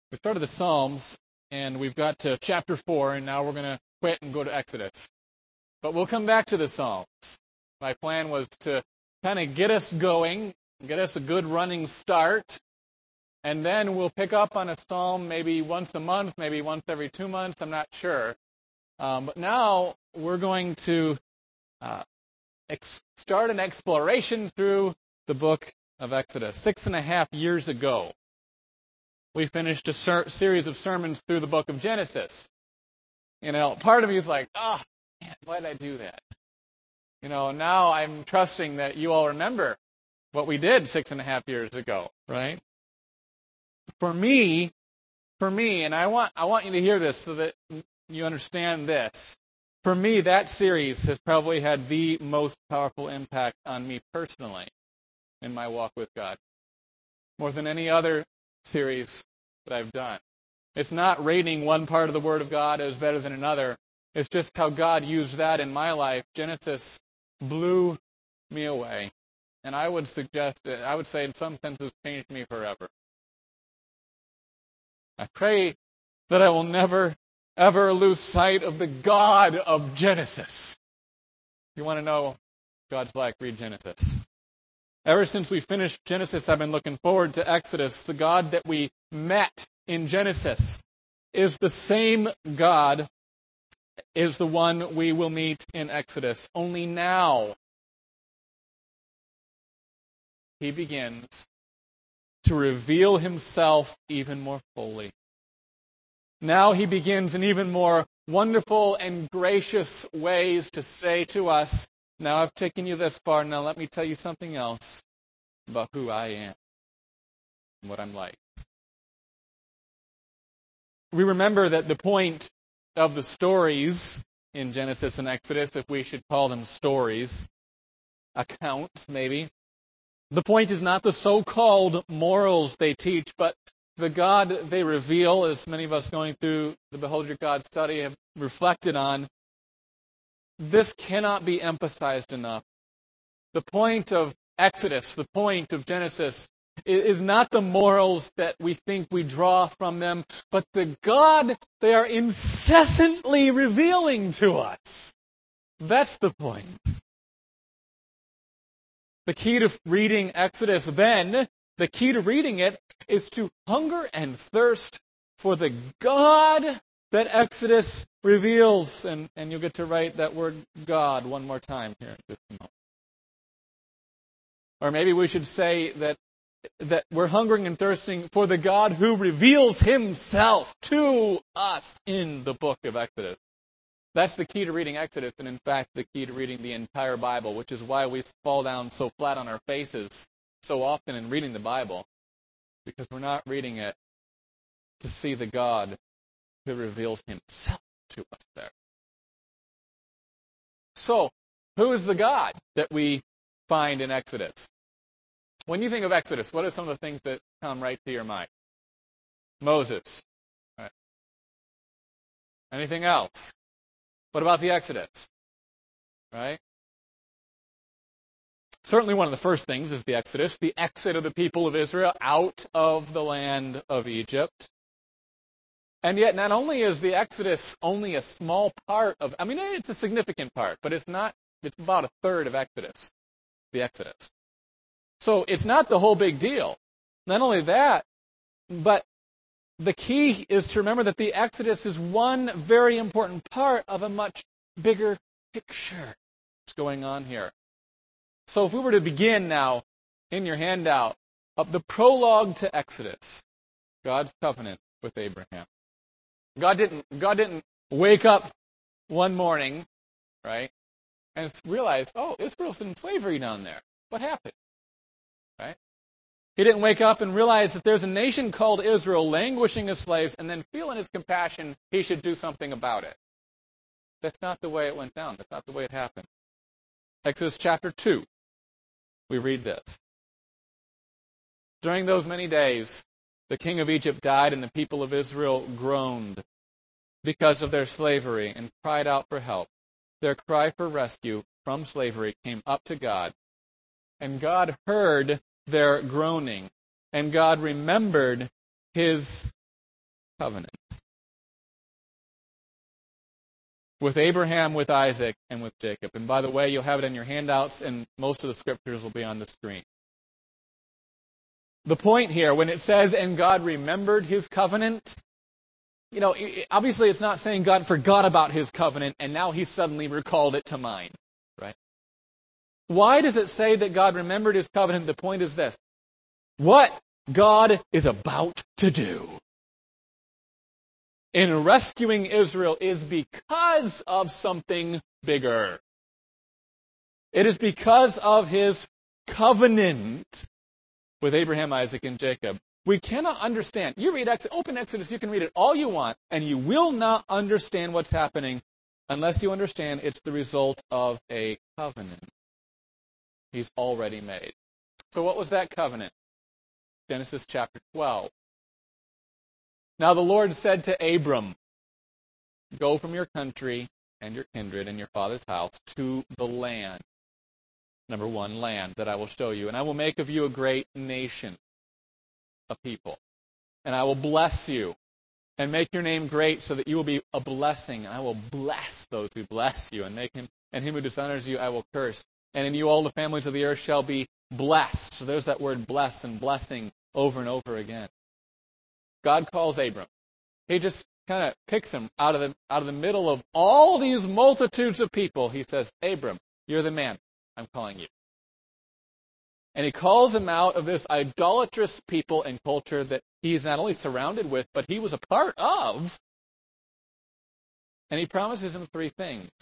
We started the Psalms, and we've got to chapter 4, and now we're going to quit and go to Exodus. But we'll come back to the Psalms. My plan was to kind of get us going, get us a good running start, and then we'll pick up on a psalm maybe once a month, maybe once every 2 months, I'm not sure. But now we're going to start an exploration through the book of Exodus. 6.5 years ago, we finished a series of sermons through the book of Genesis. You know, part of me is like, man, why did I do that? You know, now I'm trusting that you all remember what we did 6.5 years ago, right? For me, and I want you to hear this so that you understand this. For me, that series has probably had the most powerful impact on me personally in my walk with God, more than any other series that I've done. It's not rating one part of the Word of God as better than another. It's just how God used that in my life. Genesis blew me away. And I would say in some senses changed me forever. I pray that I will never, ever lose sight of the God of Genesis. If you want to know what God's like, read Genesis. Ever since we finished Genesis, I've been looking forward to Exodus. The God that we met in Genesis is the same God is the one we will meet in Exodus. Only now he begins to reveal himself even more fully. Now he begins in even more wonderful and gracious ways to say to us, now I've taken you this far, now let me tell you something else about who I am and what I'm like. We remember that the point of the stories in Genesis and Exodus, if we should call them stories, accounts maybe, the point is not the so-called morals they teach, but the God they reveal, as many of us going through the Behold Your God study have reflected on. This cannot be emphasized enough. The point of Exodus, the point of Genesis, is not the morals that we think we draw from them, but the God they are incessantly revealing to us. That's the point. The key to reading Exodus then, the key to reading it, is to hunger and thirst for the God that Exodus reveals. And you'll get to write that word God one more time here in just a moment. Or maybe we should say that we're hungering and thirsting for the God who reveals himself to us in the book of Exodus. That's the key to reading Exodus, and in fact, the key to reading the entire Bible, which is why we fall down so flat on our faces so often in reading the Bible, because we're not reading it to see the God who reveals himself to us there. So, who is the God that we find in Exodus? When you think of Exodus, what are some of the things that come right to your mind? Moses. Right. Anything else? What about the Exodus? Right? Certainly one of the first things is the Exodus, the exit of the people of Israel out of the land of Egypt. And yet not only is the Exodus only a small part of, it's a significant part, but it's about a third of Exodus, the Exodus. So it's not the whole big deal. Not only that, but the key is to remember that the Exodus is one very important part of a much bigger picture that's going on here. So if we were to begin now in your handout of the prologue to Exodus, God's covenant with Abraham. God didn't wake up one morning, right, and realize, Israel's in slavery down there. What happened? Right? He didn't wake up and realize that there's a nation called Israel languishing as slaves and then feel in his compassion he should do something about it. That's not the way it went down. That's not the way it happened. Exodus chapter 2, we read this. During those many days, the king of Egypt died and the people of Israel groaned because of their slavery and cried out for help. Their cry for rescue from slavery came up to God, and God heard their groaning, and God remembered his covenant. With Abraham, with Isaac, and with Jacob. And by the way, you'll have it in your handouts, and most of the scriptures will be on the screen. The point here, when it says, and God remembered his covenant, obviously it's not saying God forgot about his covenant, and now he suddenly recalled it to mind, right? Why does it say that God remembered his covenant? The point is this: what God is about to do in rescuing Israel is because of something bigger. It is because of his covenant with Abraham, Isaac, and Jacob. We cannot understand. You read open Exodus, you can read it all you want, and you will not understand what's happening unless you understand it's the result of a covenant he's already made. So what was that covenant? Genesis chapter 12. Now the Lord said to Abram, go from your country and your kindred and your father's house to the land. Number one, land that I will show you. And I will make of you a great nation of people. And I will bless you and make your name great so that you will be a blessing. And I will bless those who bless you, and him who dishonors you I will curse. And in you all the families of the earth shall be blessed. So there's that word blessed and blessing over and over again. God calls Abram. He just kind of picks him out of the middle of all these multitudes of people. He says, Abram, you're the man. I'm calling you. And he calls him out of this idolatrous people and culture that he's not only surrounded with, but he was a part of. And he promises him three things: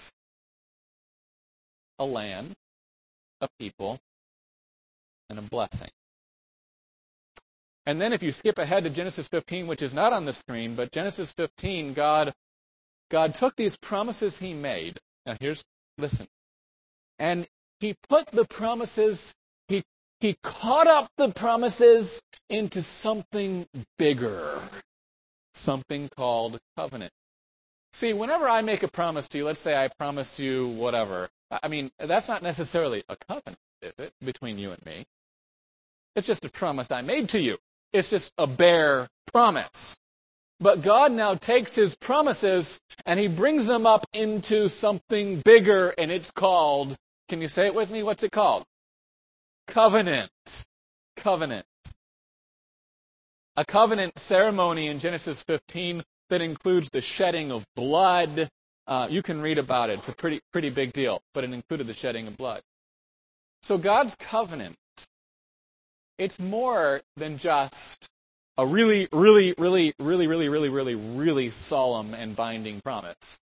a land, a people, and a blessing. And then if you skip ahead to Genesis 15, which is not on the screen, but Genesis 15, God took these promises he made. Now listen. And he put the promises, he caught up the promises into something bigger. Something called covenant. See, whenever I make a promise to you, let's say I promise you whatever. I mean, that's not necessarily a covenant, is it, between you and me? It's just a promise I made to you. It's just a bare promise. But God now takes his promises and he brings them up into something bigger, and it's called, can you say it with me? What's it called? Covenant. Covenant. A covenant ceremony in Genesis 15 that includes the shedding of blood. You can read about it. It's a pretty big deal, but it included the shedding of blood. So God's covenant, it's more than just a really solemn and binding promise.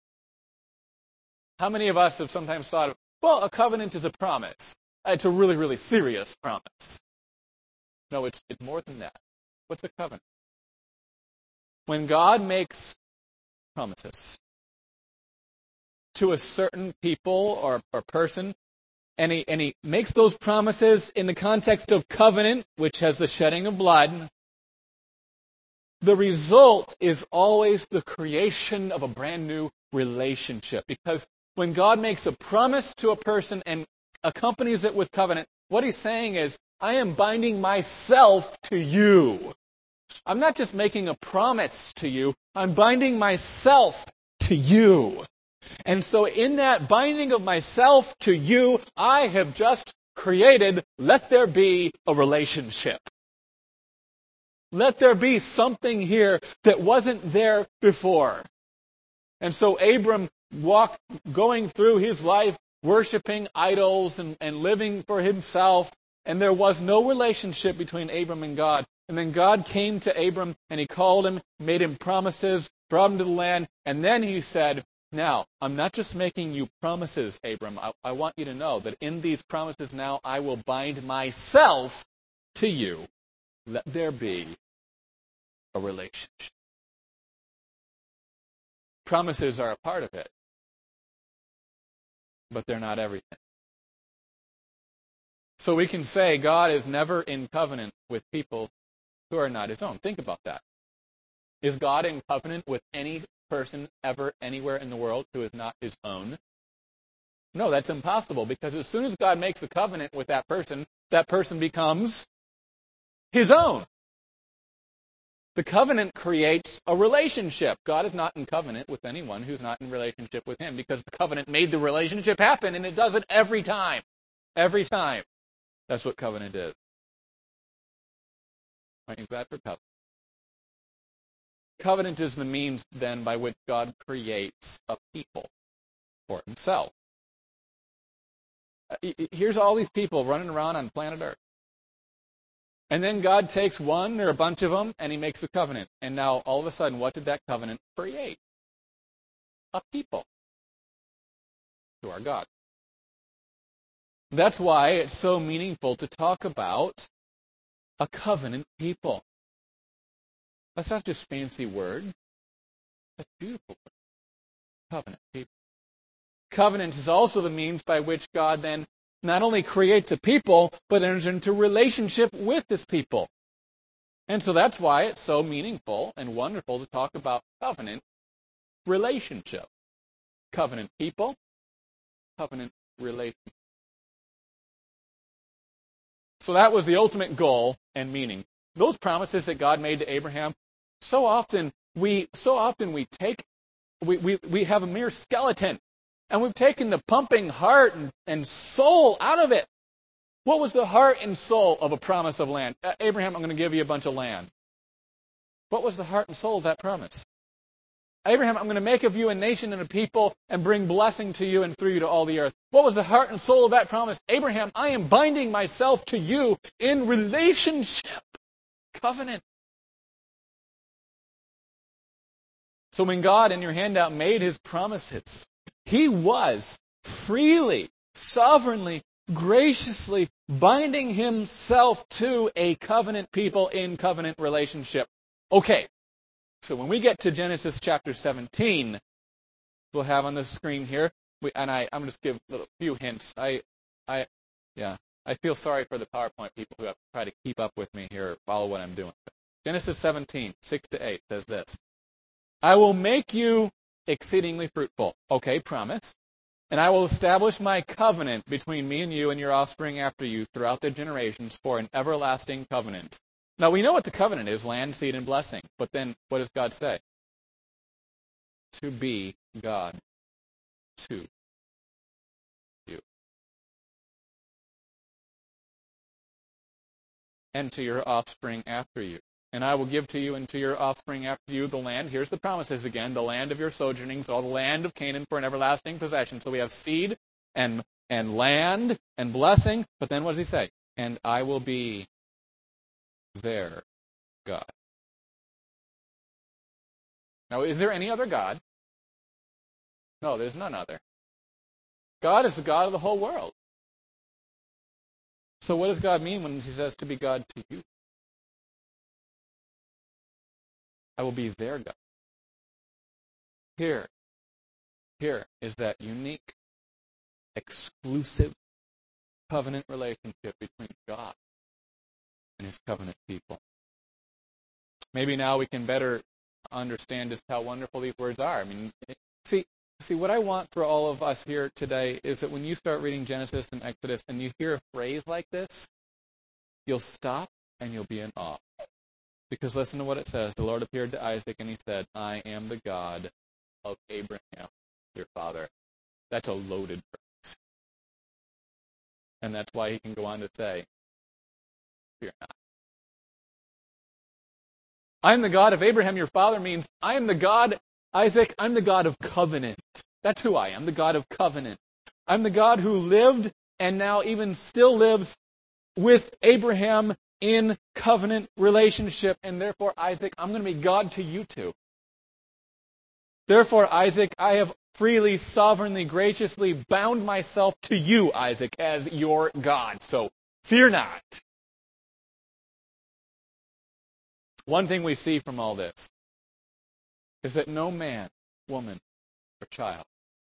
How many of us have sometimes thought, well, a covenant is a promise. It's a really serious promise. No, it's more than that. What's a covenant? When God makes promises to a certain people or person, and he makes those promises in the context of covenant, which has the shedding of blood, the result is always the creation of a brand new relationship. Because when God makes a promise to a person and accompanies it with covenant, what he's saying is, I am binding myself to you. I'm not just making a promise to you, I'm binding myself to you. And so in that binding of myself to you, I have just created, let there be a relationship. Let there be something here that wasn't there before. And so Abram going through his life, worshiping idols and living for himself, and there was no relationship between Abram and God. And then God came to Abram, and he called him, made him promises, brought him to the land, and then he said, now, I'm not just making you promises, Abram. I want you to know that in these promises now, I will bind myself to you. Let there be a relationship. Promises are a part of it, but they're not everything. So we can say God is never in covenant with people who are not his own. Think about that. Is God in covenant with any person ever anywhere in the world who is not his own? No, that's impossible, because as soon as God makes a covenant with that person becomes his own. The covenant creates a relationship. God is not in covenant with anyone who's not in relationship with him, because the covenant made the relationship happen, and it does it every time. Every time. That's what covenant is. Aren't you glad for covenant? Covenant is the means, then, by which God creates a people for himself. Here's all these people running around on planet Earth. And then God takes one or a bunch of them, and he makes a covenant. And now, all of a sudden, what did that covenant create? A people to our God. That's why it's so meaningful to talk about a covenant people. That's not just a fancy word. That's a beautiful word. Covenant people. Covenant is also the means by which God then not only creates a people, but enters into relationship with this people. And so that's why it's so meaningful and wonderful to talk about covenant relationship. Covenant people, covenant relationship. So that was the ultimate goal and meaning. Those promises that God made to Abraham, so often we have a mere skeleton. And we've taken the pumping heart and soul out of it. What was the heart and soul of a promise of land? Abraham, I'm going to give you a bunch of land. What was the heart and soul of that promise? Abraham, I'm going to make of you a nation and a people and bring blessing to you and through you to all the earth. What was the heart and soul of that promise? Abraham, I am binding myself to you in relationship. Covenant. So when God, in your handout, made his promises, he was freely, sovereignly, graciously binding himself to a covenant people in covenant relationship. Okay, so when we get to Genesis chapter 17, we'll have on the screen here, I'm going to just give a few hints. I feel sorry for the PowerPoint people who have to try to keep up with me here, follow what I'm doing. Genesis 17, 6-8 says this. I will make you exceedingly fruitful. Okay, promise. And I will establish my covenant between me and you and your offspring after you throughout the generations for an everlasting covenant. Now, we know what the covenant is, land, seed, and blessing. But then, what does God say? To be God to you. And to your offspring after you. And I will give to you and to your offspring after you the land. Here's the promises again. The land of your sojournings, all the land of Canaan for an everlasting possession. So we have seed and land and blessing. But then what does he say? And I will be their God. Now, is there any other God? No, there's none other. God is the God of the whole world. So what does God mean when he says to be God to you? I will be their God. Here is that unique, exclusive covenant relationship between God and his covenant people. Maybe now we can better understand just how wonderful these words are. I mean, see, what I want for all of us here today is that when you start reading Genesis and Exodus and you hear a phrase like this, you'll stop and you'll be in awe. Because listen to what it says. The Lord appeared to Isaac and he said, I am the God of Abraham, your father. That's a loaded phrase. And that's why he can go on to say, fear not. I am the God of Abraham, your father means I am the God, Isaac, I'm the God of covenant. That's who I am, the God of covenant. I'm the God who lived and now even still lives with Abraham in covenant relationship. And therefore, Isaac, I'm going to be God to you too. Therefore, Isaac, I have freely, sovereignly, graciously bound myself to you, Isaac, as your God. So fear not. One thing we see from all this is that no man, woman, or child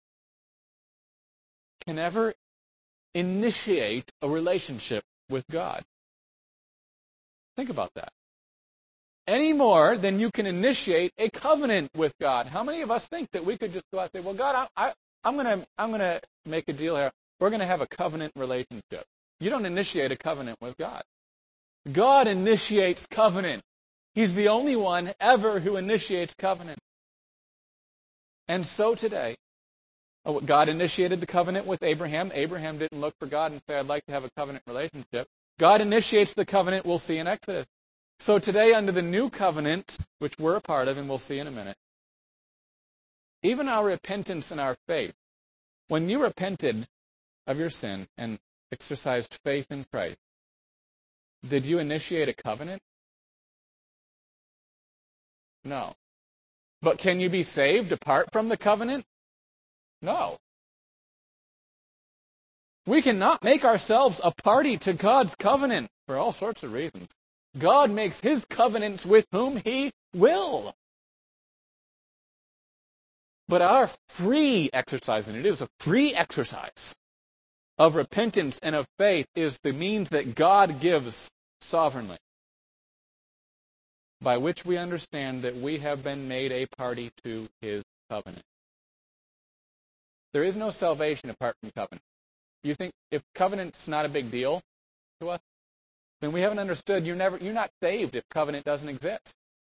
can ever initiate a relationship with God. Think about that. Any more than you can initiate a covenant with God. How many of us think that we could just go out and say, well, God, I'm going to make a deal here. We're going to have a covenant relationship. You don't initiate a covenant with God. God initiates covenant. He's the only one ever who initiates covenant. And so today, God initiated the covenant with Abraham. Abraham didn't look for God and say, I'd like to have a covenant relationship. God initiates the covenant we'll see in Exodus. So today, under the new covenant, which we're a part of, and we'll see in a minute, even our repentance and our faith, when you repented of your sin and exercised faith in Christ, did you initiate a covenant? No. But can you be saved apart from the covenant? No. We cannot make ourselves a party to God's covenant for all sorts of reasons. God makes His covenants with whom He will. But our free exercise, and it is a free exercise, of repentance and of faith is the means that God gives sovereignly, by which we understand that we have been made a party to His covenant. There is no salvation apart from covenant. You think if covenant's not a big deal to us, then we haven't understood you're not saved if covenant doesn't exist.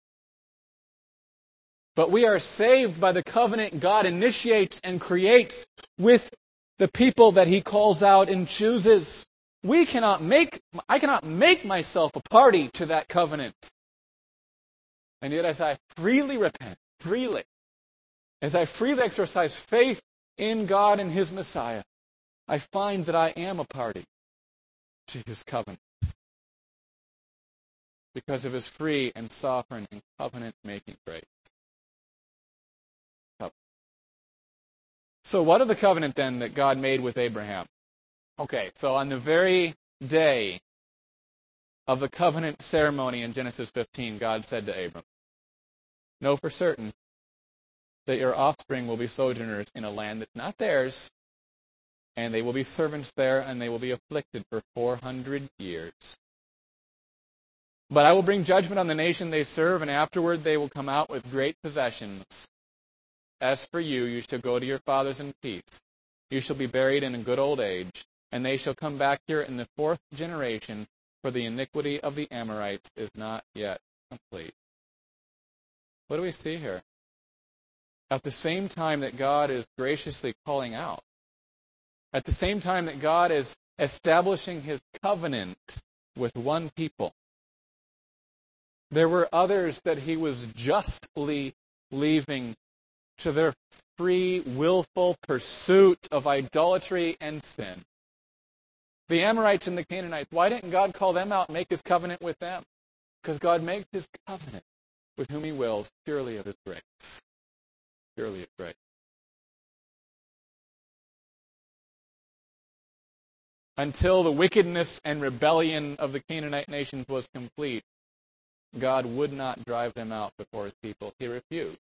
But we are saved by the covenant God initiates and creates with the people that He calls out and chooses. I cannot make myself a party to that covenant. And yet as I freely repent, as I freely exercise faith in God and His Messiah, I find that I am a party to His covenant because of His free and sovereign and covenant-making grace. So what of the covenant then that God made with Abraham? Okay, so on the very day of the covenant ceremony in Genesis 15, God said to Abram, know for certain that your offspring will be sojourners in a land that's not theirs, and they will be servants there, and they will be afflicted for 400 years. But I will bring judgment on the nation they serve, and afterward they will come out with great possessions. As for you, you shall go to your fathers in peace. You shall be buried in a good old age, and they shall come back here in the 4th generation, for the iniquity of the Amorites is not yet complete. What do we see here? At the same time that God is graciously calling out, at the same time that God is establishing His covenant with one people, there were others that He was justly leaving to their free, willful pursuit of idolatry and sin. The Amorites and the Canaanites, why didn't God call them out and make His covenant with them? Because God makes His covenant with whom He wills, purely of His grace. Purely of grace. Until the wickedness and rebellion of the Canaanite nations was complete, God would not drive them out before His people. He refused.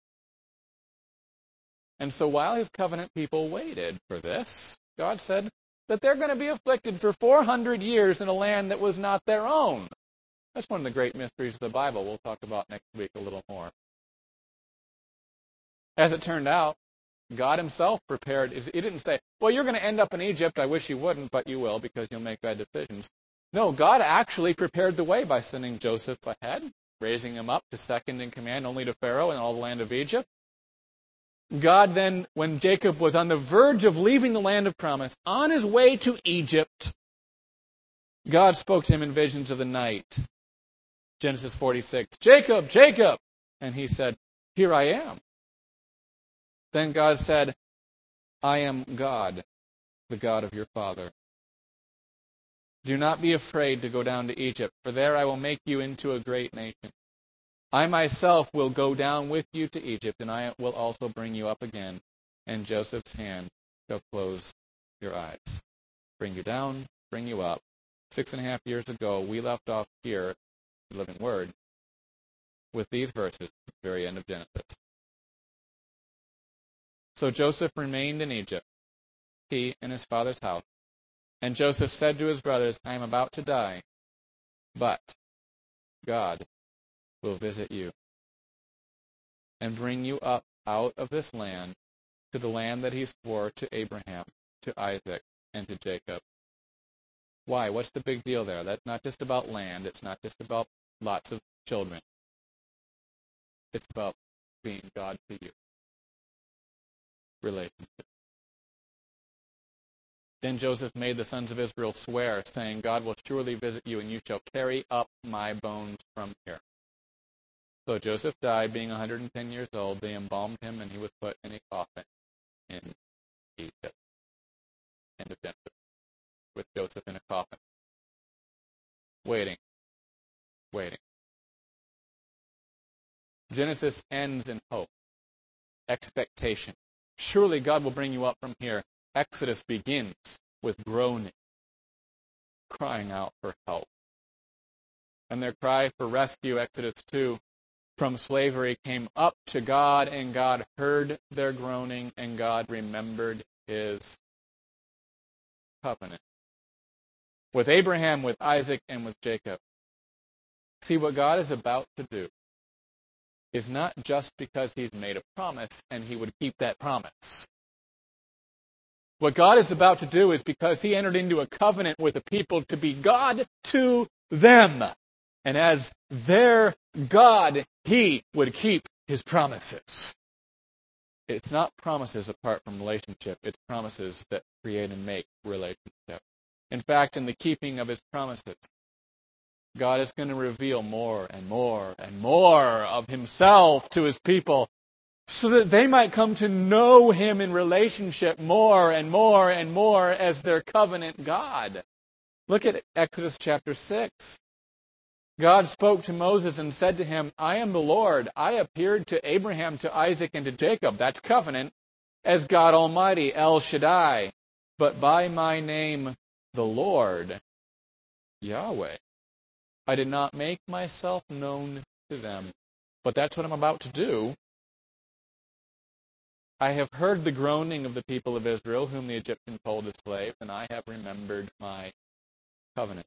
And so while His covenant people waited for this, God said that they're going to be afflicted for 400 years in a land that was not their own. That's one of the great mysteries of the Bible we'll talk about next week a little more. As it turned out, God Himself prepared. He didn't say, well, you're going to end up in Egypt. I wish you wouldn't, but you will because you'll make bad decisions. No, God actually prepared the way by sending Joseph ahead, raising him up to second in command only to Pharaoh and all the land of Egypt. God then, when Jacob was on the verge of leaving the land of promise, on his way to Egypt, God spoke to him in visions of the night. Genesis 46, Jacob, Jacob! And he said, here I am. Then God said, I am God, the God of your father. Do not be afraid to go down to Egypt, for there I will make you into a great nation. I myself will go down with you to Egypt, and I will also bring you up again, and Joseph's hand shall close your eyes. Bring you down, bring you up. 6.5 years ago, we left off here, the Living Word, with these verses at the very end of Genesis. So Joseph remained in Egypt, he and his father's house. And Joseph said to his brothers, I am about to die, but God will visit you and bring you up out of this land to the land that He swore to Abraham, to Isaac, and to Jacob. Why? What's the big deal there? That's not just about land. It's not just about lots of children. It's about being God to you. Relationship. Then Joseph made the sons of Israel swear, saying, God will surely visit you, and you shall carry up my bones from here. So Joseph died, being 110 years old. They embalmed him, and he was put in a coffin in Egypt. End of Genesis. With Joseph in a coffin. Waiting. Genesis ends in hope. Expectation. Surely God will bring you up from here. Exodus begins with groaning, crying out for help. And their cry for rescue, Exodus 2, from slavery came up to God, and God heard their groaning, and God remembered his covenant. With Abraham, with Isaac, and with Jacob. See, what God is about to do is not just because he's made a promise and he would keep that promise. What God is about to do is because he entered into a covenant with the people to be God to them. And as their God, he would keep his promises. It's not promises apart from relationship. It's promises that create and make relationship. In fact, in the keeping of his promises, God is going to reveal more and more and more of himself to his people so that they might come to know him in relationship more and more and more as their covenant God. Look at Exodus chapter 6. God spoke to Moses and said to him, I am the Lord. I appeared to Abraham, to Isaac, and to Jacob, that's covenant, as God Almighty, El Shaddai, but by my name, the Lord, Yahweh. I did not make myself known to them. But that's what I'm about to do. I have heard the groaning of the people of Israel, whom the Egyptians hold as slaves, and I have remembered my covenant.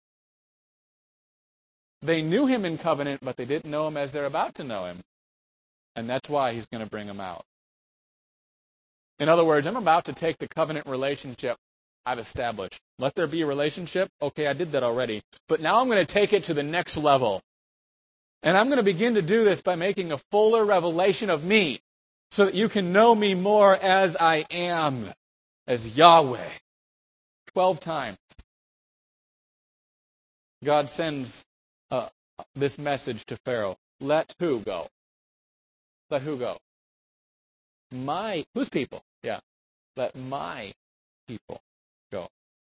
They knew him in covenant, but they didn't know him as they're about to know him. And that's why he's going to bring them out. In other words, I'm about to take the covenant relationship I've established. Let there be a relationship. Okay, I did that already. But now I'm going to take it to the next level. And I'm going to begin to do this by making a fuller revelation of me so that you can know me more as I am, as Yahweh. 12 times. God sends this message to Pharaoh. Let who go? Let who go? Whose people? Yeah. Let my people go.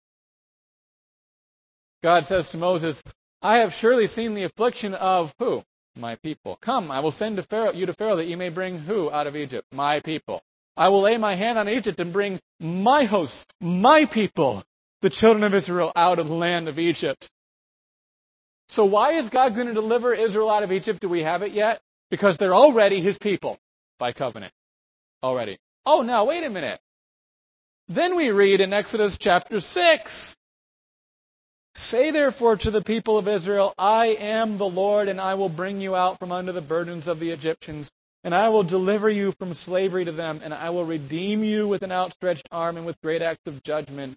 God says to Moses, I have surely seen the affliction of who? My people. Come, I will send you to Pharaoh that you may bring who out of Egypt? My people. I will lay my hand on Egypt and bring my host, my people, the children of Israel, out of the land of Egypt. So why is God going to deliver Israel out of Egypt? Do we have it yet? Because they're already his people by covenant. Already. Oh, now, wait a minute. Then we read in Exodus chapter 6, Say therefore to the people of Israel, I am the Lord, and I will bring you out from under the burdens of the Egyptians, and I will deliver you from slavery to them, and I will redeem you with an outstretched arm and with great acts of judgment.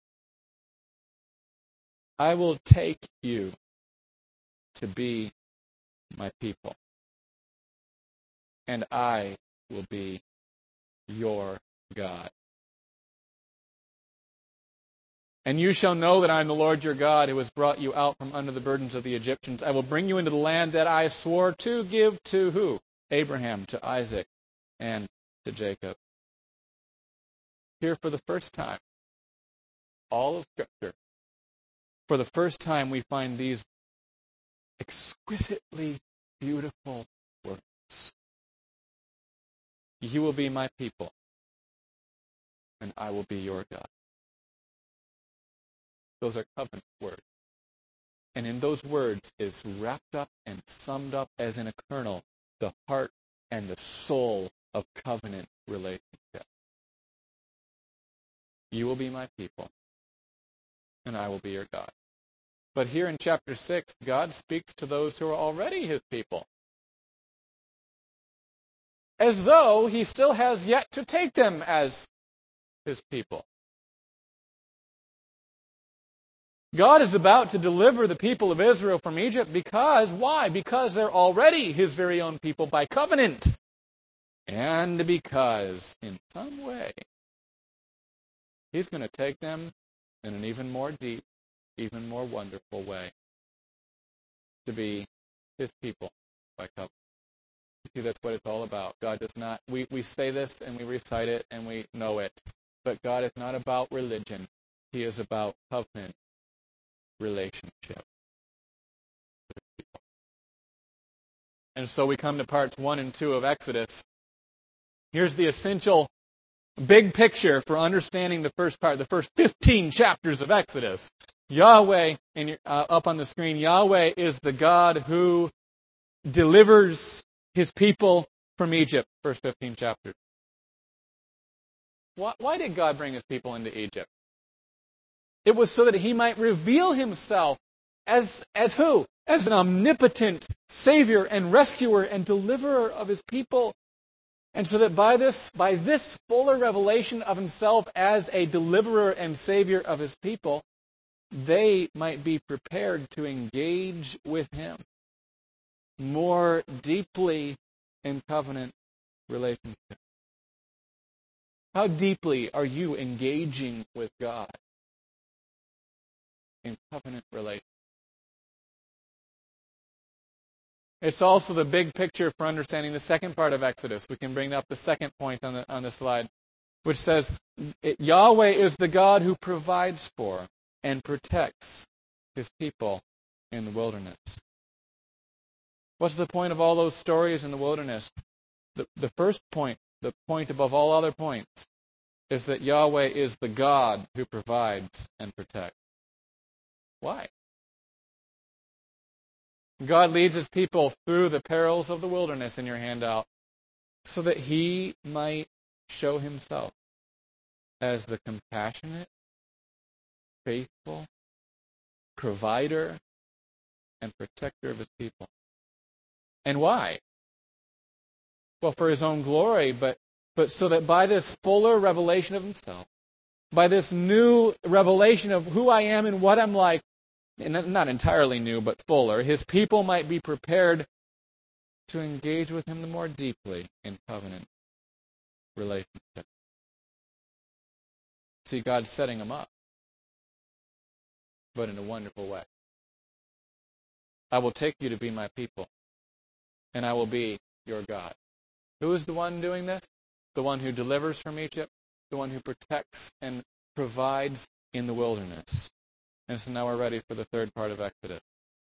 I will take you to be my people, and I will be your God. And you shall know that I am the Lord your God, who has brought you out from under the burdens of the Egyptians. I will bring you into the land that I swore to give to who? Abraham, to Isaac, and to Jacob. Here for the first time, all of Scripture, for the first time we find these exquisitely beautiful words. You will be my people, and I will be your God. Those are covenant words. And in those words is wrapped up and summed up as in a kernel the heart and the soul of covenant relationship. You will be my people, and I will be your God. But here in chapter 6, God speaks to those who are already his people, as though he still has yet to take them as his people. God is about to deliver the people of Israel from Egypt because, why? Because they're already His very own people by covenant. And because, in some way, He's going to take them in an even more deep, even more wonderful way to be His people by covenant. See, that's what it's all about. God does not, we say this and we recite it and we know it, but God is not about religion. He is about covenant relationship. And so we come to parts 1 and 2 of Exodus. Here's the essential big picture for understanding the first part, the first 15 chapters of Exodus. Yahweh, up on the screen, Yahweh is the God who delivers His people from Egypt, first 15 chapters. Why did God bring His people into Egypt? It was so that He might reveal Himself as who? As an omnipotent Savior and rescuer and deliverer of His people. And so that by this fuller revelation of Himself as a deliverer and Savior of His people, they might be prepared to engage with Him more deeply in covenant relationship. How deeply are you engaging with God in covenant relationship? It's also the big picture for understanding the second part of Exodus. We can bring up the second point on the slide, which says, Yahweh is the God who provides for and protects His people in the wilderness. What's the point of all those stories in the wilderness? The first point, the point above all other points, is that Yahweh is the God who provides and protects. Why? God leads His people through the perils of the wilderness in your handout so that He might show Himself as the compassionate, faithful provider and protector of His people. And why? Well, for His own glory, but so that by this fuller revelation of Himself, by this new revelation of who I am and what I'm like, and not entirely new, but fuller, His people might be prepared to engage with Him the more deeply in covenant relationship. See, God's setting them up, but in a wonderful way. I will take you to be my people, and I will be your God. Who is the one doing this? The one who delivers from Egypt, the one who protects and provides in the wilderness. And so now we're ready for the third part of Exodus.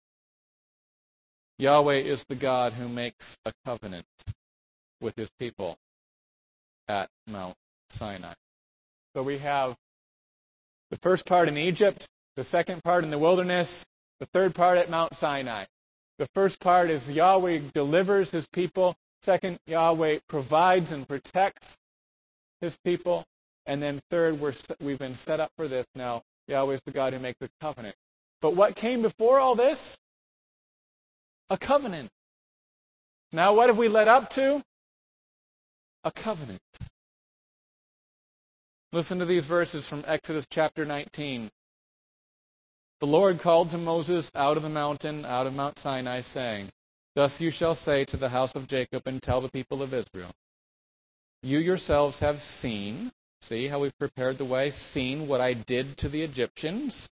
Yahweh is the God who makes a covenant with His people at Mount Sinai. So we have the first part in Egypt, the second part in the wilderness, the third part at Mount Sinai. The first part is Yahweh delivers His people. Second, Yahweh provides and protects His people. And then third, we've been set up for this now. Yahweh is the God who makes the covenant. But what came before all this? A covenant. Now what have we led up to? A covenant. Listen to these verses from Exodus chapter 19. The Lord called to Moses out of the mountain, out of Mount Sinai, saying, Thus you shall say to the house of Jacob and tell the people of Israel, You yourselves have seen, see how we've prepared the way, seen what I did to the Egyptians.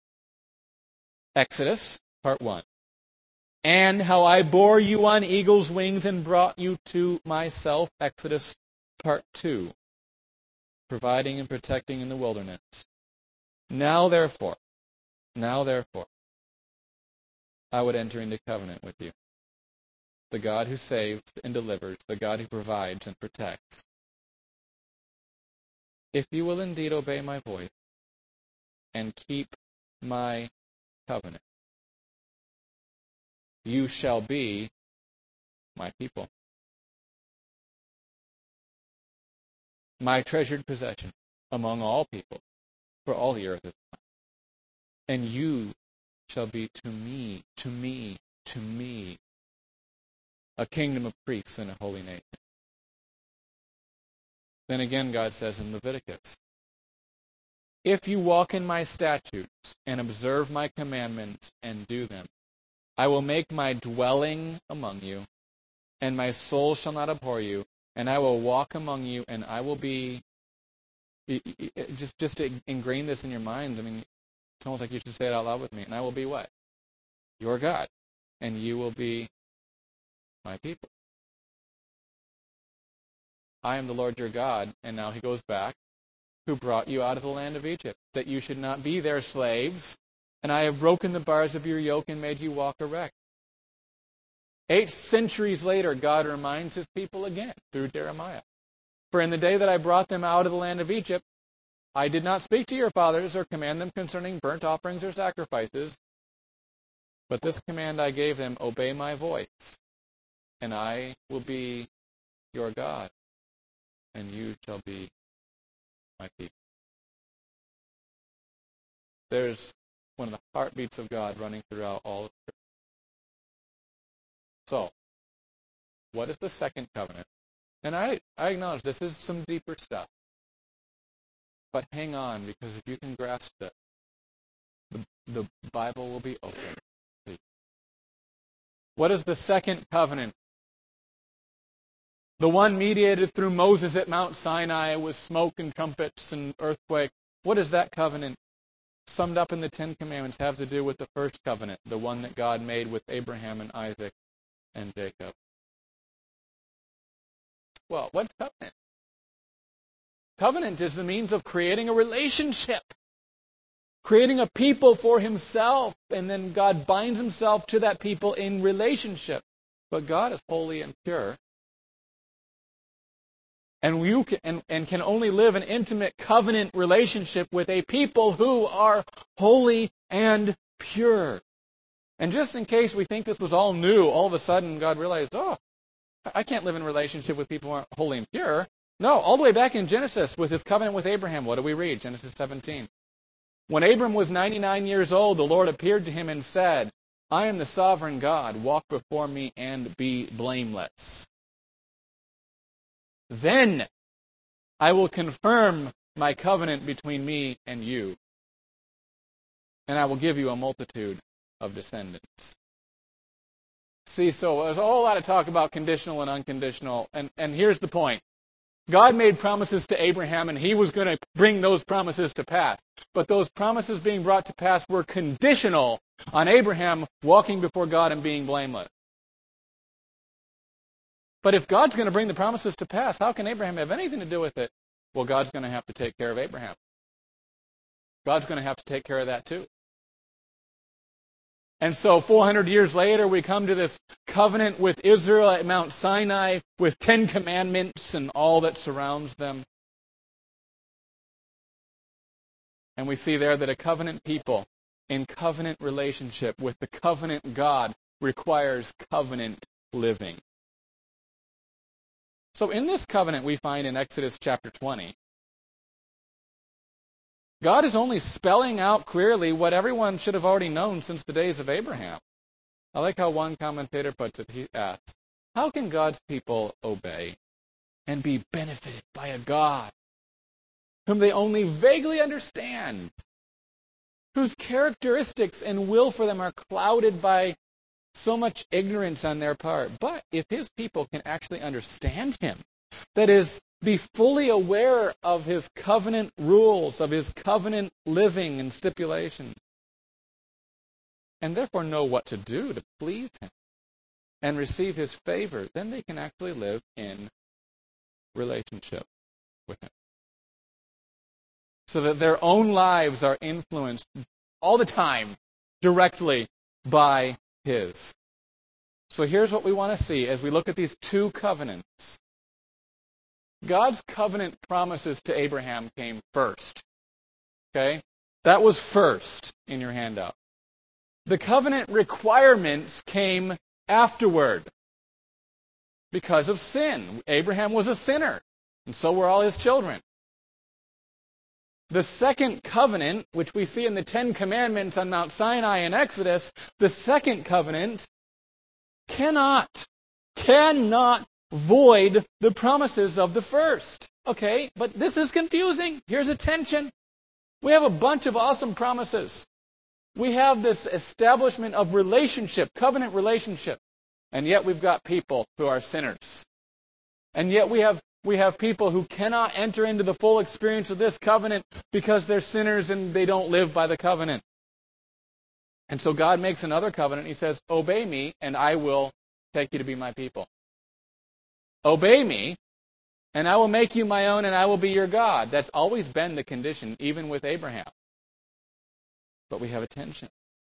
Exodus, part 1. And how I bore you on eagle's wings and brought you to myself. Exodus, part 2. Providing and protecting in the wilderness. Now therefore, I would enter into covenant with you. The God who saves and delivers, the God who provides and protects. If you will indeed obey my voice and keep my covenant, you shall be my people, my treasured possession among all people, for all the earth is mine. And you shall be to me, a kingdom of priests and a holy nation. Then again, God says in Leviticus, If you walk in my statutes and observe my commandments and do them, I will make my dwelling among you, and my soul shall not abhor you, and I will walk among you, and I will be... Just to ingrain this in your mind, I mean, it's almost like you should say it out loud with me. And I will be what? Your God. And you will be my people. I am the Lord your God. And now he goes back, who brought you out of the land of Egypt, that you should not be their slaves. And I have broken the bars of your yoke and made you walk erect. 8 centuries later, God reminds his people again through Jeremiah. For in the day that I brought them out of the land of Egypt, I did not speak to your fathers or command them concerning burnt offerings or sacrifices, but this command I gave them, obey my voice, and I will be your God, and you shall be my people. There's one of the heartbeats of God running throughout all of Scripture. So, what is the second covenant? And I acknowledge this is some deeper stuff. But hang on, because if you can grasp it, the Bible will be open to you. What is the second covenant? The one mediated through Moses at Mount Sinai with smoke and trumpets and earthquake. What is that covenant? Summed up in the 10 Commandments have to do with the first covenant, the one that God made with Abraham and Isaac and Jacob. Well, what's covenant? Covenant is the means of creating a relationship, creating a people for himself, and then God binds himself to that people in relationship. But God is holy and pure, and you can only live an intimate covenant relationship with a people who are holy and pure. And just in case we think this was all new, all of a sudden God realized, I can't live in a relationship with people who aren't holy and pure. No, all the way back in Genesis with his covenant with Abraham, what do we read? Genesis 17. When Abram was 99 years old, the Lord appeared to him and said, I am the sovereign God. Walk before me and be blameless. Then I will confirm my covenant between me and you, and I will give you a multitude of descendants. See, so there's a whole lot of talk about conditional and unconditional, and here's the point. God made promises to Abraham, and he was going to bring those promises to pass. But those promises being brought to pass were conditional on Abraham walking before God and being blameless. But if God's going to bring the promises to pass, how can Abraham have anything to do with it? Well, God's going to have to take care of Abraham. God's going to have to take care of that too. And so 400 years later, we come to this covenant with Israel at Mount Sinai with 10 commandments and all that surrounds them. And we see there that a covenant people in covenant relationship with the covenant God requires covenant living. So in this covenant we find in Exodus chapter 20, God is only spelling out clearly what everyone should have already known since the days of Abraham. I like how one commentator puts it. He asks, how can God's people obey and be benefited by a God whom they only vaguely understand, whose characteristics and will for them are clouded by so much ignorance on their part? But if his people can actually understand him, that is, be fully aware of his covenant rules, of his covenant living and stipulations, and therefore know what to do to please him and receive his favor, then they can actually live in relationship with him. So that their own lives are influenced all the time directly by his. So here's what we want to see as we look at these two covenants. God's covenant promises to Abraham came first. Okay? That was first in your handout. The covenant requirements came afterward because of sin. Abraham was a sinner, and so were all his children. The second covenant, which we see in the 10 Commandments on Mount Sinai in Exodus, the second covenant cannot void the promises of the first. Okay, but this is confusing. Here's a tension. We have a bunch of awesome promises. We have this establishment of relationship, covenant relationship. And yet we've got people who are sinners. And yet we have people who cannot enter into the full experience of this covenant because they're sinners and they don't live by the covenant. And so God makes another covenant. He says, obey me and I will take you to be my people. Obey me and I will make you my own and I will be your God. That's always been the condition, even with Abraham. But we have a tension.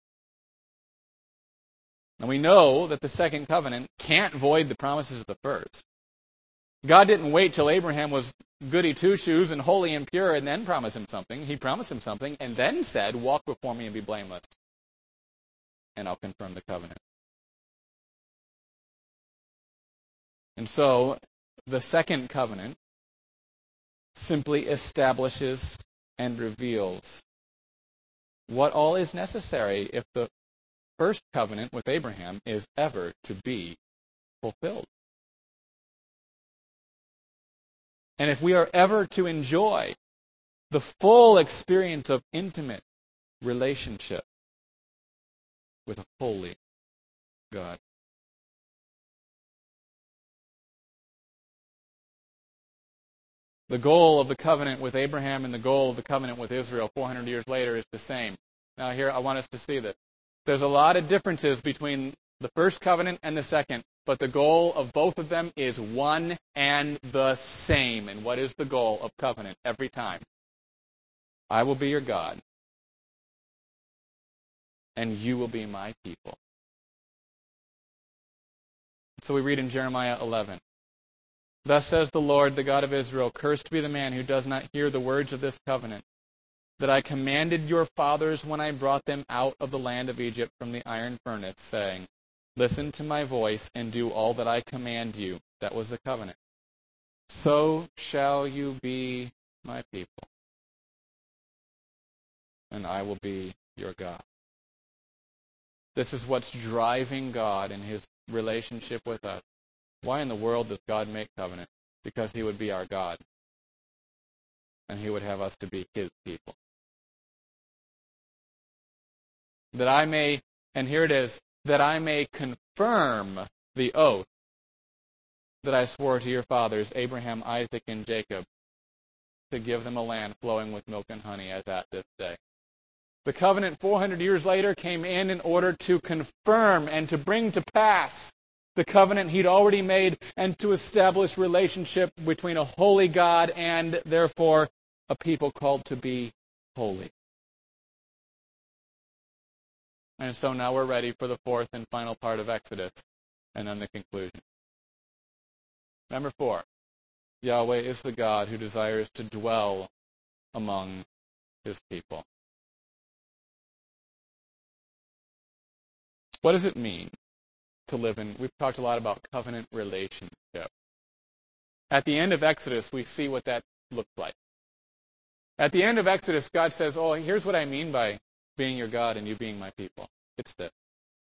And we know that the second covenant can't void the promises of the first. God didn't wait till Abraham was goody two-shoes and holy and pure and then promise him something. He promised him something and then said, walk before me and be blameless. And I'll confirm the covenant. And so, the second covenant simply establishes and reveals what all is necessary if the first covenant with Abraham is ever to be fulfilled. And if we are ever to enjoy the full experience of intimate relationship with a holy God. The goal of the covenant with Abraham and the goal of the covenant with Israel 400 years later is the same. Now here I want us to see that there's a lot of differences between the first covenant and the second, but the goal of both of them is one and the same. And what is the goal of covenant every time? I will be your God, and you will be my people. So we read in Jeremiah 11, thus says the Lord, the God of Israel, cursed be the man who does not hear the words of this covenant, that I commanded your fathers when I brought them out of the land of Egypt from the iron furnace, saying, listen to my voice and do all that I command you. That was the covenant. So shall you be my people, and I will be your God. This is what's driving God in his relationship with us. Why in the world does God make covenant? Because he would be our God. And he would have us to be his people. That I may, and here it is, that I may confirm the oath that I swore to your fathers, Abraham, Isaac, and Jacob, to give them a land flowing with milk and honey as at this day. The covenant 400 years later came in order to confirm and to bring to pass the covenant he'd already made and to establish relationship between a holy God and therefore a people called to be holy. And so now we're ready for the fourth and final part of Exodus and then the conclusion. Number 4, Yahweh is the God who desires to dwell among his people. What does it mean to live in? We've talked a lot about covenant relationship. At the end of Exodus, we see what that looks like. At the end of Exodus, God says, oh, here's what I mean by being your God and you being my people. It's this.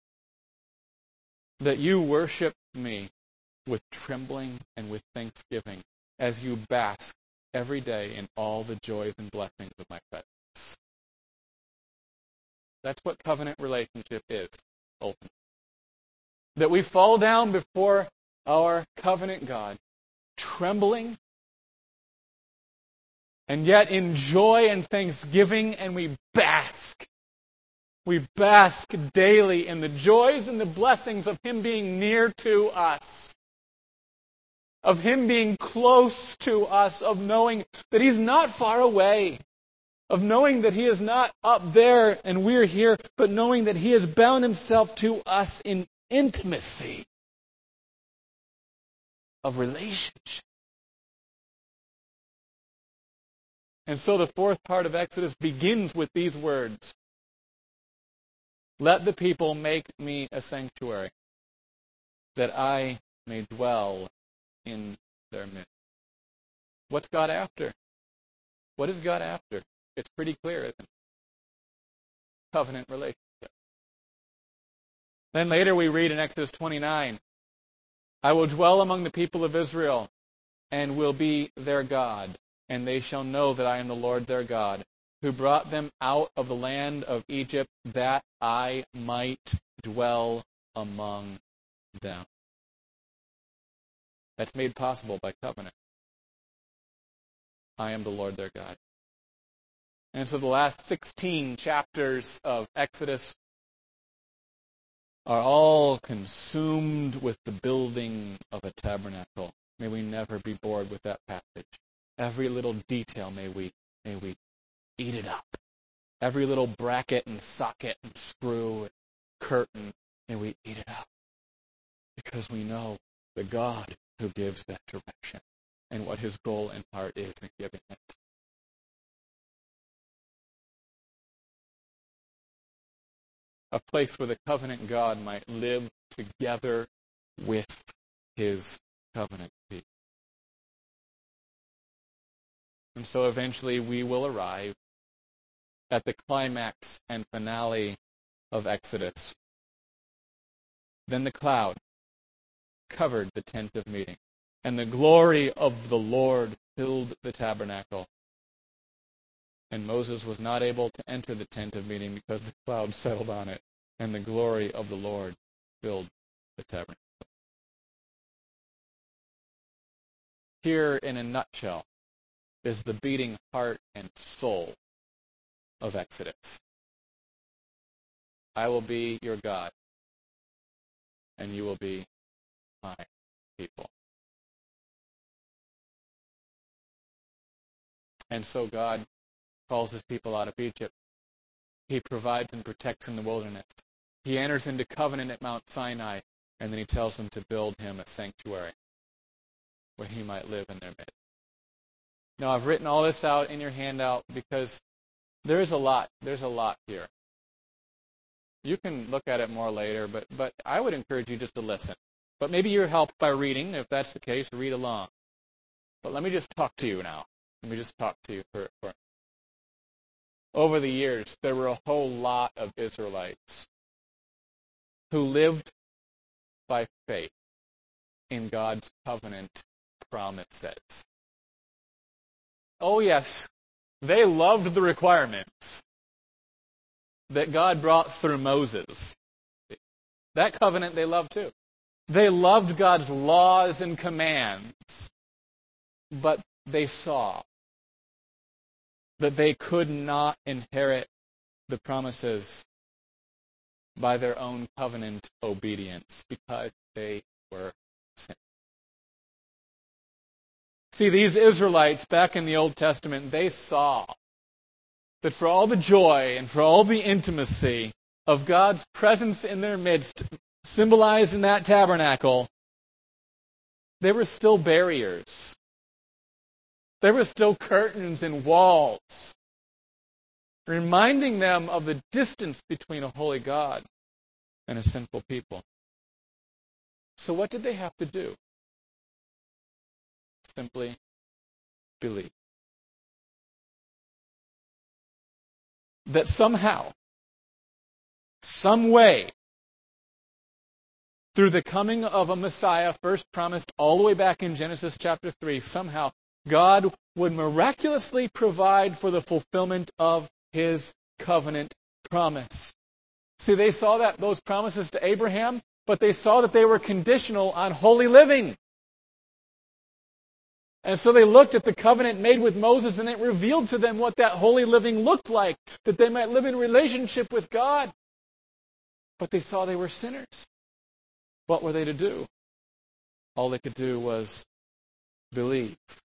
That you worship me with trembling and with thanksgiving as you bask every day in all the joys and blessings of my presence. That's what covenant relationship is, ultimately. That we fall down before our covenant God, trembling, and yet in joy and thanksgiving, and we bask. We bask daily in the joys and the blessings of him being near to us, of him being close to us, of knowing that he's not far away, of knowing that he is not up there and we're here, but knowing that he has bound himself to us in intimacy of relationship. And so the fourth part of Exodus begins with these words. Let the people make me a sanctuary, that I may dwell in their midst. What's God after? What is God after? It's pretty clear, isn't it? Covenant relationship. Then later we read in Exodus 29, I will dwell among the people of Israel and will be their God, and they shall know that I am the Lord their God who brought them out of the land of Egypt, that I might dwell among them. That's made possible by covenant. I am the Lord their God. And so the last 16 chapters of Exodus are all consumed with the building of a tabernacle. May we never be bored with that passage. Every little detail, may we eat it up. Every little bracket and socket and screw and curtain, may we eat it up. Because we know the God who gives that direction and what his goal and heart is in giving it. A place where the covenant God might live together with his covenant people. And so eventually we will arrive at the climax and finale of Exodus. Then the cloud covered the tent of meeting, and the glory of the Lord filled the tabernacle. And Moses was not able to enter the tent of meeting because the cloud settled on it, and the glory of the Lord filled the tabernacle. Here, in a nutshell, is the beating heart and soul of Exodus. I will be your God, and you will be my people. And so God calls his people out of Egypt. He provides and protects in the wilderness. He enters into covenant at Mount Sinai, and then he tells them to build him a sanctuary where he might live in their midst. Now, I've written all this out in your handout because there's a lot here. You can look at it more later, but I would encourage you just to listen. But maybe you're helped by reading. If that's the case, read along. But let me just talk to you now. Let me just talk to you for over the years, there were a whole lot of Israelites who lived by faith in God's covenant promises. Oh yes, they loved the requirements that God brought through Moses. That covenant they loved too. They loved God's laws and commands, but they saw that they could not inherit the promises by their own covenant obedience because they were sinners. See, these Israelites back in the Old Testament, they saw that for all the joy and for all the intimacy of God's presence in their midst, symbolized in that tabernacle, there were still barriers. There were still curtains and walls, reminding them of the distance between a holy God and a sinful people. So what did they have to do? Simply believe. That somehow, some way, through the coming of a Messiah, first promised all the way back in Genesis chapter 3, somehow God would miraculously provide for the fulfillment of his covenant promise. See, they saw those promises to Abraham, but they saw that they were conditional on holy living. And so they looked at the covenant made with Moses, and it revealed to them what that holy living looked like, that they might live in relationship with God. But they saw they were sinners. What were they to do? All they could do was believe.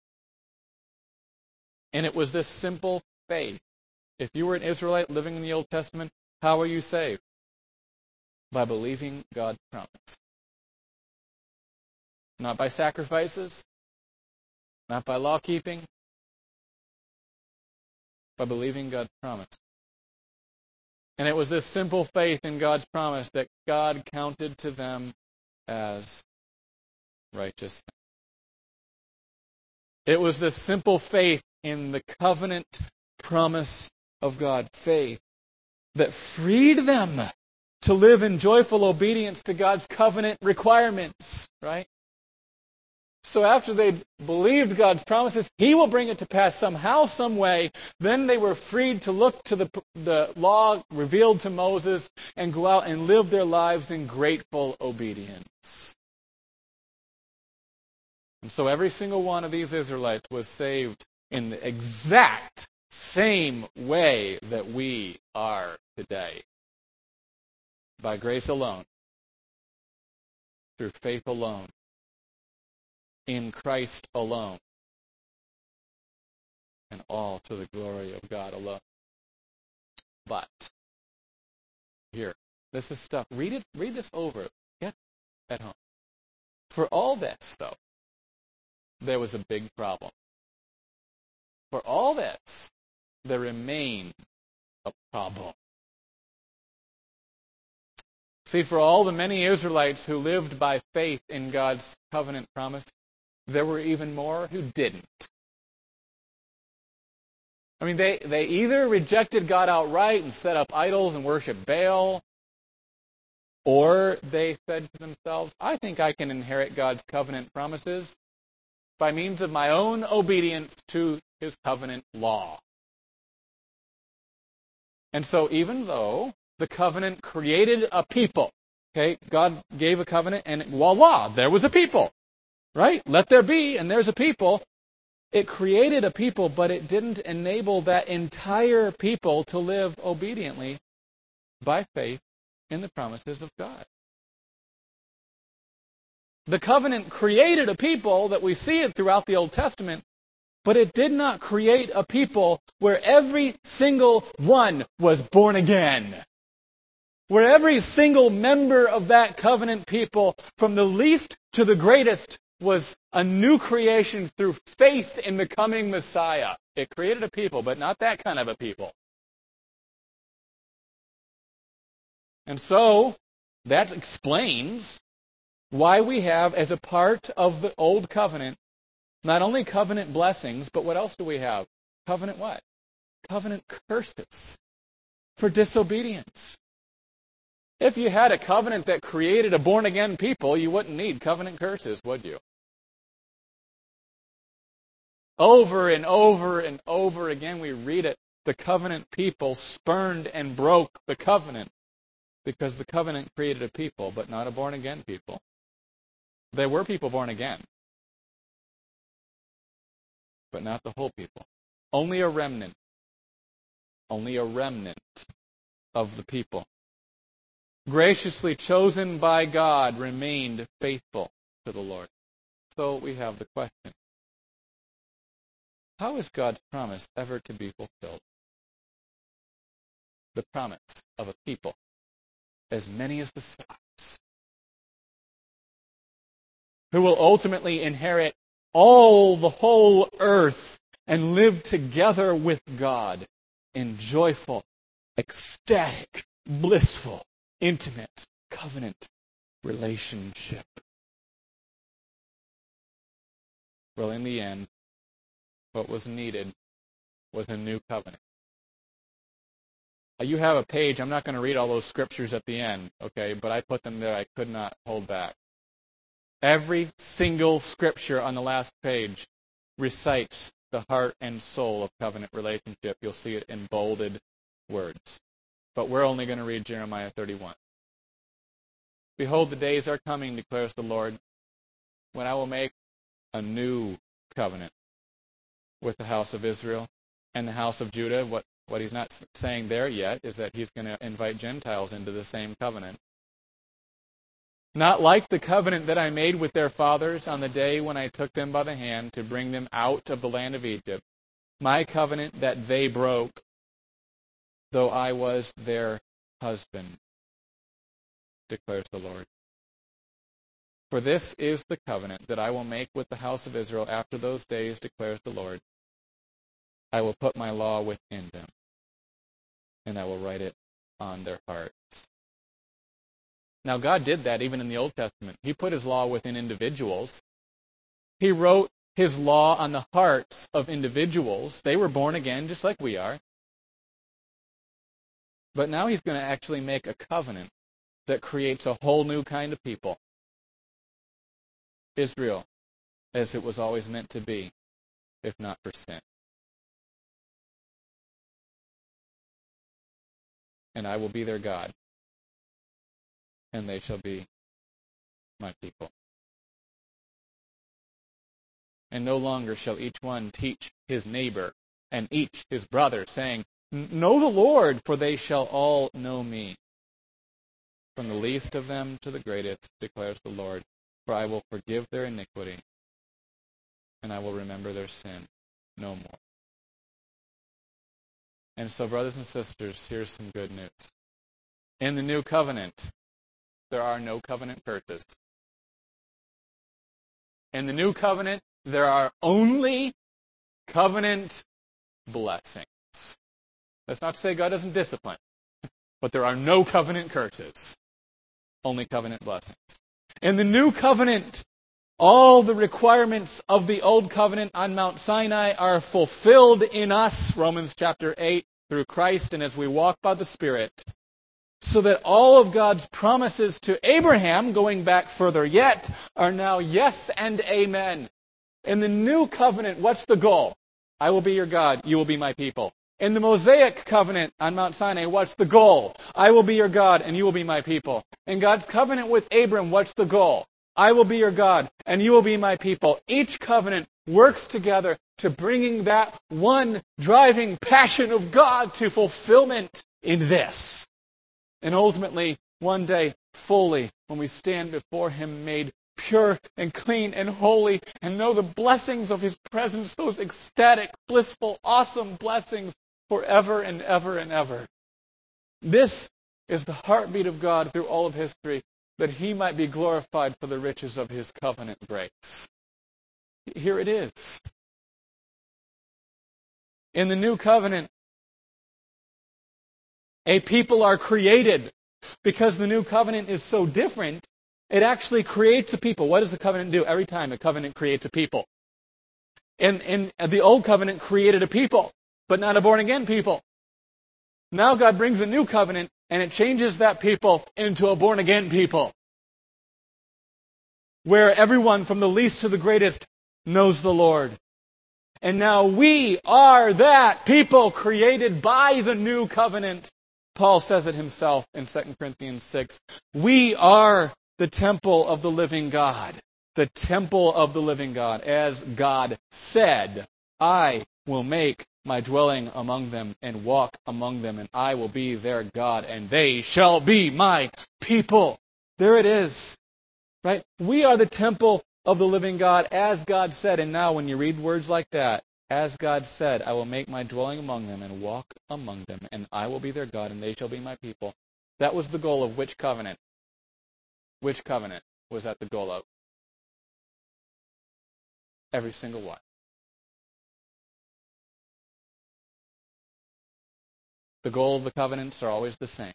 And it was this simple faith. If you were an Israelite living in the Old Testament, how were you saved? By believing God's promise. Not by sacrifices, not by law keeping, by believing God's promise. And it was this simple faith in God's promise that God counted to them as righteousness. It was this simple faith in the covenant promise of God, faith, that freed them to live in joyful obedience to God's covenant requirements, right? So after they believed God's promises, He will bring it to pass somehow, some way. Then they were freed to look to the law revealed to Moses and go out and live their lives in grateful obedience. And so every single one of these Israelites was saved in the exact same way that we are today. By grace alone, through faith alone, in Christ alone, and all to the glory of God alone. But, here, this is stuff. Read this over. Get at home. For all this, though, there was a big problem. For all this, there remained a problem. See, for all the many Israelites who lived by faith in God's covenant promise, there were even more who didn't. I mean, they either rejected God outright and set up idols and worshiped Baal, or they said to themselves, I think I can inherit God's covenant promises by means of my own obedience to His covenant law. And so even though the covenant created a people, okay, God gave a covenant and voila, there was a people, right? Let there be, and there's a people. It created a people, but it didn't enable that entire people to live obediently by faith in the promises of God. The covenant created a people that we see it throughout the Old Testament, but it did not create a people where every single one was born again. Where every single member of that covenant people, from the least to the greatest, was a new creation through faith in the coming Messiah. It created a people, but not that kind of a people. And so, that explains why we have, as a part of the Old Covenant, not only covenant blessings, but what else do we have? Covenant what? Covenant curses for disobedience. If you had a covenant that created a born-again people, you wouldn't need covenant curses, would you? Over and over and over again we read it. The covenant people spurned and broke the covenant because the covenant created a people, but not a born-again people. There were people born again, but not the whole people. Only a remnant of the people, graciously chosen by God, remained faithful to the Lord. So we have the question, how is God's promise ever to be fulfilled? The promise of a people, as many as the stars, who will ultimately inherit the whole earth and live together with God in joyful, ecstatic, blissful, intimate, covenant relationship. Well, in the end, what was needed was a new covenant. You have a page, I'm not going to read all those scriptures at the end, okay, but I put them there, I could not hold back. Every single scripture on the last page recites the heart and soul of covenant relationship. You'll see it in bolded words. But we're only going to read Jeremiah 31. Behold, the days are coming, declares the Lord, when I will make a new covenant with the house of Israel and the house of Judah. What he's not saying there yet is that he's going to invite Gentiles into the same covenant. Not like the covenant that I made with their fathers on the day when I took them by the hand to bring them out of the land of Egypt, my covenant that they broke, though I was their husband, declares the Lord. For this is the covenant that I will make with the house of Israel after those days, declares the Lord. I will put my law within them, and I will write it on their hearts. Now, God did that even in the Old Testament. He put His law within individuals. He wrote His law on the hearts of individuals. They were born again, just like we are. But now He's going to actually make a covenant that creates a whole new kind of people. Israel, as it was always meant to be, if not for sin. And I will be their God, and they shall be my people. And no longer shall each one teach his neighbor and each his brother, saying, Know the Lord, for they shall all know me. From the least of them to the greatest, declares the Lord, for I will forgive their iniquity, and I will remember their sin no more. And so, brothers and sisters, here's some good news. In the new covenant, there are no covenant curses. In the new covenant, there are only covenant blessings. That's not to say God doesn't discipline, but there are no covenant curses, only covenant blessings. In the new covenant, all the requirements of the old covenant on Mount Sinai are fulfilled in us, Romans chapter 8, through Christ and as we walk by the Spirit, so that all of God's promises to Abraham, going back further yet, are now yes and amen. In the new covenant, what's the goal? I will be your God, you will be my people. In the Mosaic covenant on Mount Sinai, what's the goal? I will be your God, and you will be my people. In God's covenant with Abram, what's the goal? I will be your God, and you will be my people. Each covenant works together to bringing that one driving passion of God to fulfillment in this. And ultimately, one day, fully, when we stand before Him made pure and clean and holy and know the blessings of His presence, those ecstatic, blissful, awesome blessings forever and ever and ever. This is the heartbeat of God through all of history, that He might be glorified for the riches of His covenant grace. Here it is. In the new covenant, a people are created. Because the new covenant is so different, it actually creates a people. What does the covenant do? Every time a covenant creates a people. And the old covenant created a people, but not a born-again people. Now God brings a new covenant, and it changes that people into a born-again people, where everyone from the least to the greatest knows the Lord. And now we are that people created by the new covenant. Paul says it himself in 2 Corinthians 6. We are the temple of the living God. The temple of the living God. As God said, I will make my dwelling among them and walk among them, and I will be their God, and they shall be my people. There it is. Right? We are the temple of the living God, as God said. And now when you read words like that, as God said, I will make my dwelling among them and walk among them, and I will be their God, and they shall be my people. That was the goal of which covenant? Which covenant was that the goal of? Every single one. The goal of the covenants are always the same.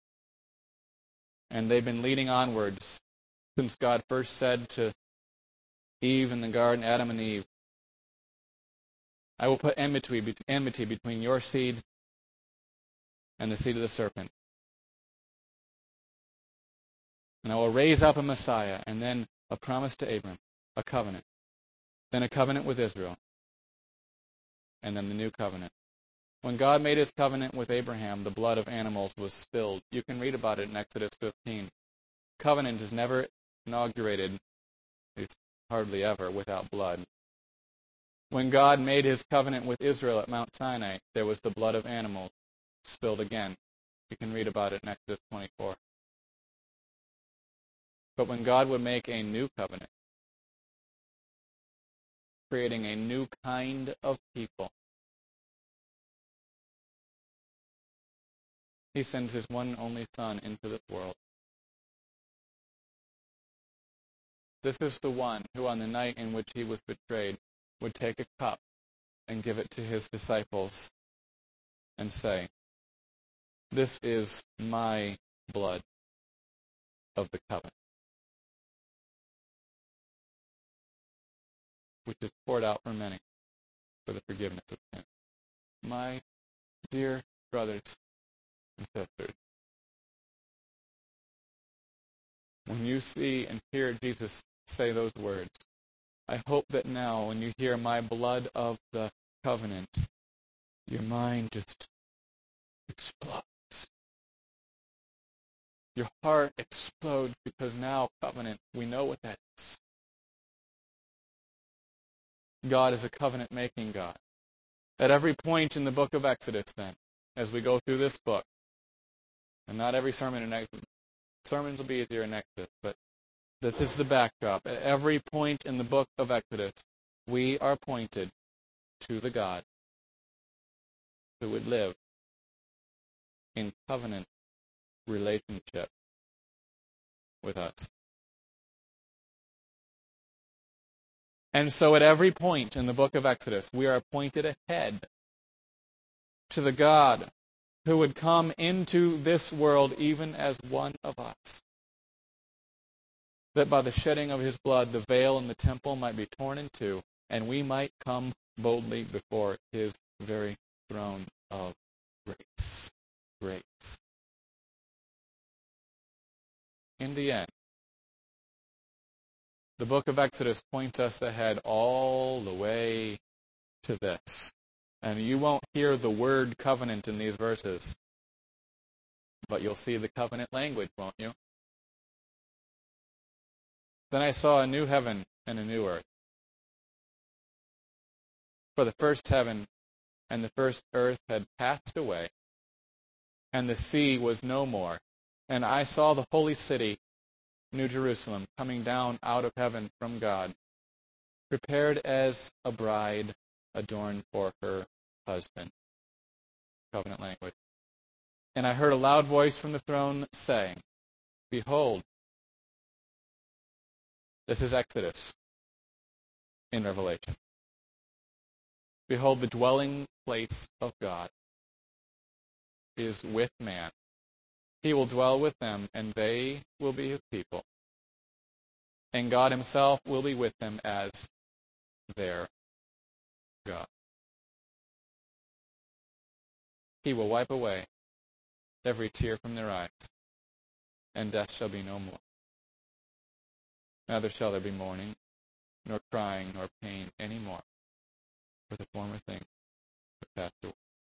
And they've been leading onwards since God first said to Eve in the garden, Adam and Eve, I will put enmity between your seed and the seed of the serpent. And I will raise up a Messiah, and then a promise to Abram, a covenant. Then a covenant with Israel, and then the new covenant. When God made His covenant with Abraham, the blood of animals was spilled. You can read about it in Exodus 15. Covenant is never inaugurated, at least hardly ever, without blood. When God made His covenant with Israel at Mount Sinai, there was the blood of animals spilled again. You can read about it in Exodus 24. But when God would make a new covenant, creating a new kind of people, He sends His one and only Son into this world. This is the one who on the night in which He was betrayed would take a cup and give it to His disciples and say, this is my blood of the covenant, which is poured out for many for the forgiveness of sin. My dear brothers and sisters, when you see and hear Jesus say those words, I hope that now, when you hear my blood of the covenant, your mind just explodes. Your heart explodes because now covenant, we know what that is. God is a covenant-making God. At every point in the book of Exodus, then, as we go through this book, and not every sermon in Exodus, sermons will be easier in Exodus, but this is the backdrop. At every point in the book of Exodus, we are pointed to the God who would live in covenant relationship with us. And so at every point in the book of Exodus, we are pointed ahead to the God who would come into this world even as one of us, that by the shedding of his blood the veil in the temple might be torn in two, and we might come boldly before his very throne of grace. Grace. In the end, the book of Exodus points us ahead all the way to this. And you won't hear the word covenant in these verses, but you'll see the covenant language, won't you? Then I saw a new heaven and a new earth. For the first heaven and the first earth had passed away, and the sea was no more. And I saw the holy city, New Jerusalem, coming down out of heaven from God, prepared as a bride adorned for her husband. Covenant language. And I heard a loud voice from the throne saying, Behold, this is Exodus in Revelation. Behold, the dwelling place of God is with man. He will dwell with them, and they will be his people. And God himself will be with them as their God. He will wipe away every tear from their eyes, and death shall be no more. Neither shall there be mourning, nor crying, nor pain any more, for the former things have passed away.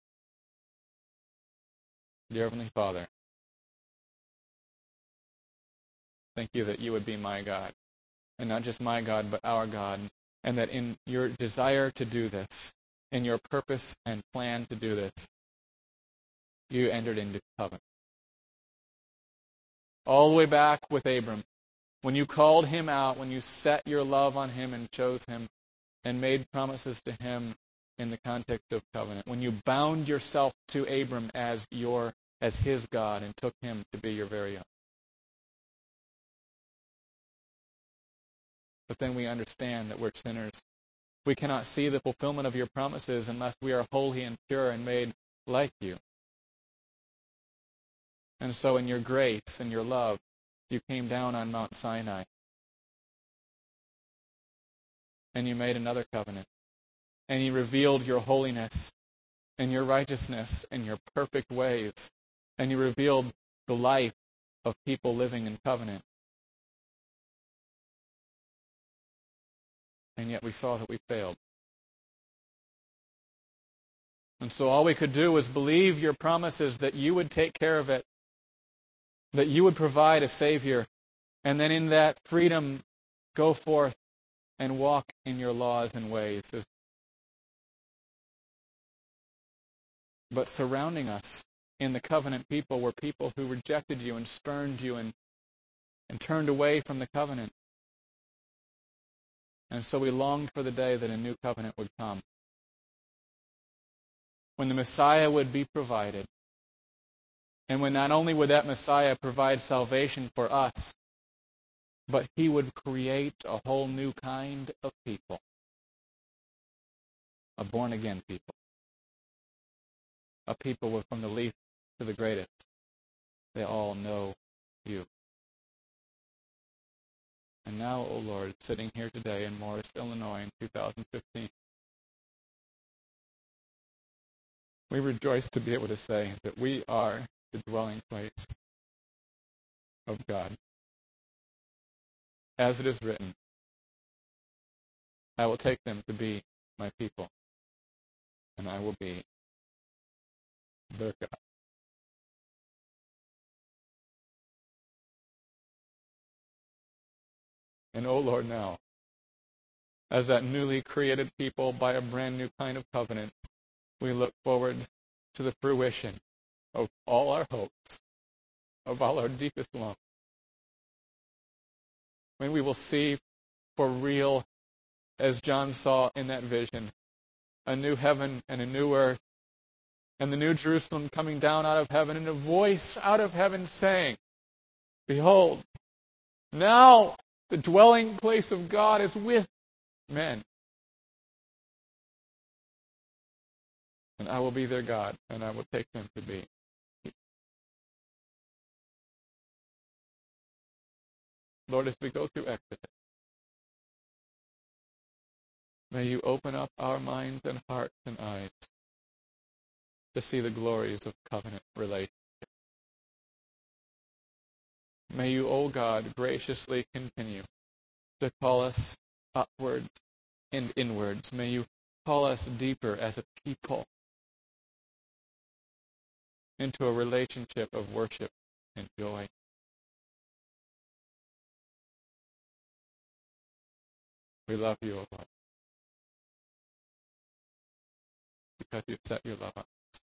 Dear Heavenly Father, thank you that you would be my God, and not just my God, but our God, and that in your desire to do this, in your purpose and plan to do this, you entered into covenant. All the way back with Abram, when you called him out, when you set your love on him and chose him and made promises to him in the context of covenant, when you bound yourself to Abram as his God and took him to be your very own. But then we understand that we're sinners. We cannot see the fulfillment of your promises unless we are holy and pure and made like you. And so in your grace and your love, you came down on Mount Sinai. And you made another covenant. And you revealed your holiness and your righteousness and your perfect ways. And you revealed the life of people living in covenant. And yet we saw that we failed. And so all we could do was believe your promises that you would take care of it, that you would provide a Savior, and then in that freedom go forth and walk in your laws and ways. But surrounding us in the covenant people were people who rejected you and spurned you and turned away from the covenant. And so we longed for the day that a new covenant would come, when the Messiah would be provided, and when not only would that Messiah provide salvation for us, but he would create a whole new kind of people, a born-again people, a people from the least to the greatest. They all know you. And now, O Lord, sitting here today in Morris, Illinois in 2015, we rejoice to be able to say that we are the dwelling place of God. As it is written, I will take them to be my people, and I will be their God. And oh Lord, now, as that newly created people by a brand new kind of covenant, we look forward to the fruition of all our hopes, of all our deepest longings. When we will see for real, as John saw in that vision, a new heaven and a new earth, and the new Jerusalem coming down out of heaven, and a voice out of heaven saying, "Behold, now the dwelling place of God is with men, and I will be their God, and I will take them to be." Lord, as we go through Exodus, may you open up our minds and hearts and eyes to see the glories of covenant relationship. May you, O God, graciously continue to call us upwards and inwards. May you call us deeper as a people into a relationship of worship and joy. We love you, O Lord, because you've set your love on us.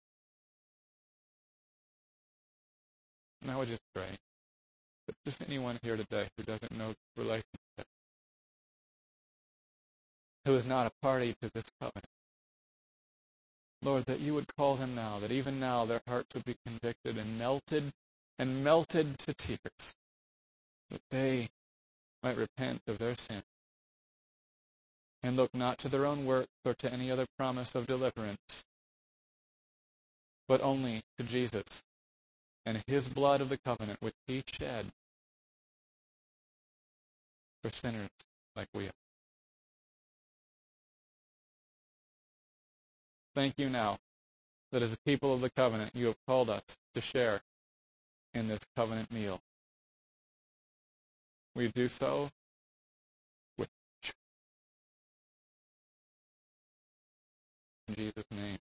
And I would just pray that just anyone here today who doesn't know this relationship, who is not a party to this covenant, Lord, that you would call them now, that even now their hearts would be convicted and melted to tears, that they might repent of their sin and look not to their own works or to any other promise of deliverance, but only to Jesus and his blood of the covenant which he shed for sinners like we are. Thank you now that as a people of the covenant, you have called us to share in this covenant meal. We do so with joy. In Jesus' name.